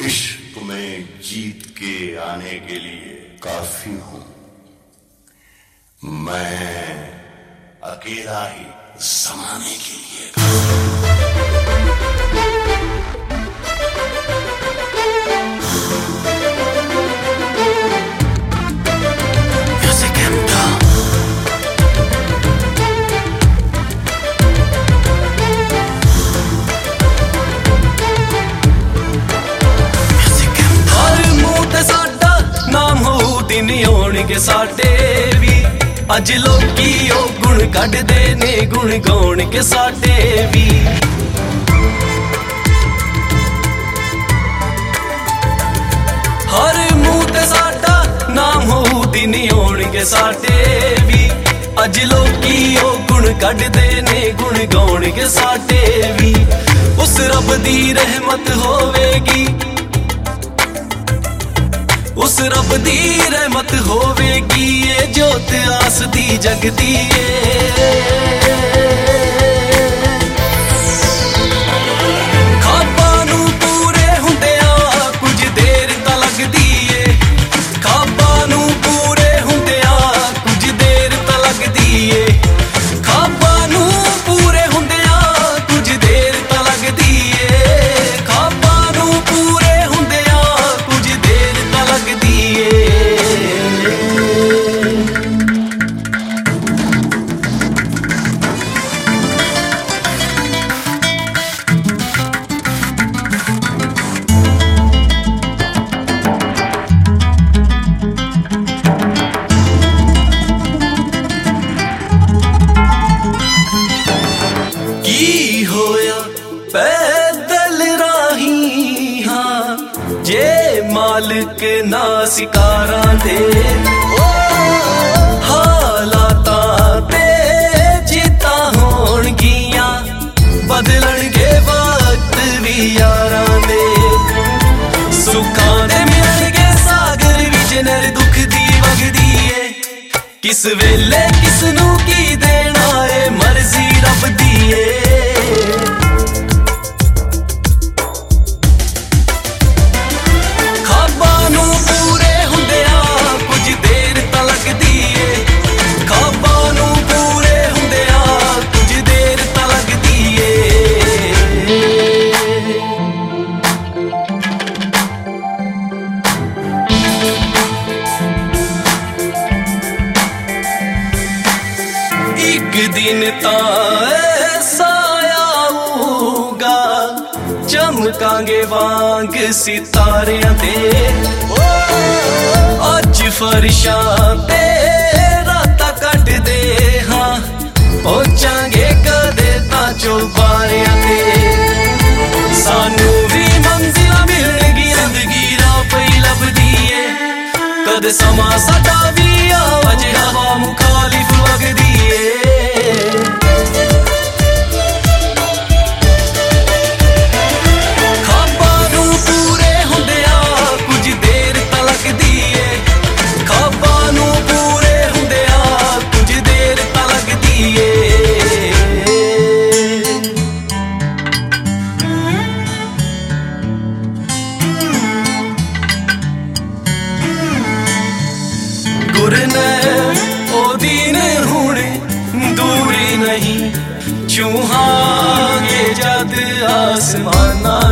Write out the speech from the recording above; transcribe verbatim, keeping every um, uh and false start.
इश्क में जीत के आने के लिए काफी हूं मैं, अकेला ही जमाने के लिए के साडे भी अज लोकी ओ गुण कढदे ने गुण गाउण के साडे भी हर मुंह ते साडा नाम होऊ दिन होण के साडे भी अज लोकी ओ गुण कढदे ने गुण गाउण के साडे भी उस रब दी रहमत होवेगी उस रब दी रहमत होवेगी ये जोत आस दी जगदी खाबां नूं पूरे हुंदियां कुछ देर तां लगदी ए खाबां नूं पूरे हुंदियां कुछ देर तां लगदी ए खाबां नूं पूरे हुंदियां कुछ देर तां लगदी ए खाबां नूं पूरे हुंदियां कुछ देर तां लगदी की होया पैदल राही हाँ जे मालिक ना सिकारां दे हालातां ते जिता होणगियां बदलणगे वक्त भी यारां दे सुखां दे मिलणगे सागर विच नर दुख दी वगदी ए किस वेले किस नूं की देना ए मर्जी रब दी ए एक दिन तां ऐसा आऊगा चमकांगे वांग सितारियां ते अज फरिशां ते रातां कटदे हाँ पहुंचांगे कदे तां चौबारियां ते सानू भी मंजिलां मिलणगियां जिंदगी राह पई लभदी ए कदे समा साडा भी अज हवा मुखालिफ वगदी दूरी नहीं छूहांगे जद आसमाना